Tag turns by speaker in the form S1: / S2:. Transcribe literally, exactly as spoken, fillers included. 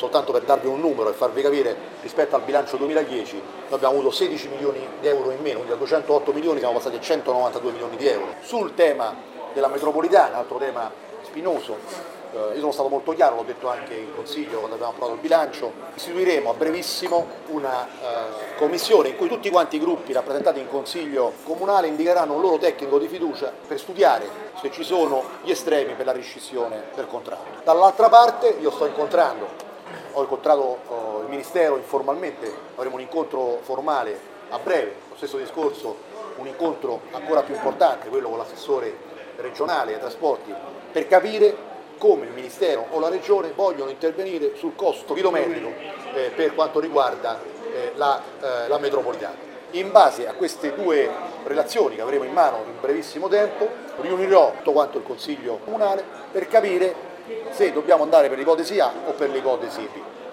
S1: soltanto per darvi un numero e farvi capire, rispetto al bilancio duemiladieci noi abbiamo avuto sedici milioni di euro in meno, quindi da duecentootto milioni siamo passati a centonovantadue milioni di euro. Sul tema della metropolitana, altro tema spinoso, eh, io sono stato molto chiaro, l'ho detto anche in Consiglio quando abbiamo approvato il bilancio, istituiremo a brevissimo una eh, commissione in cui tutti quanti i gruppi rappresentati in Consiglio comunale indicheranno un loro tecnico di fiducia per studiare se ci sono gli estremi per la riscissione del contratto. Dall'altra parte io sto incontrando, ho incontrato oh, il Ministero informalmente, avremo un incontro formale a breve, lo stesso discorso, un incontro ancora più importante, quello con l'assessore regionale ai trasporti, per capire come il Ministero o la Regione vogliono intervenire sul costo chilometrico eh, per quanto riguarda eh, la, eh, la metropolitana. In base a queste due relazioni che avremo in mano in brevissimo tempo, riunirò tutto quanto il Consiglio comunale per capire se dobbiamo andare per l'ipotesi A o per l'ipotesi B.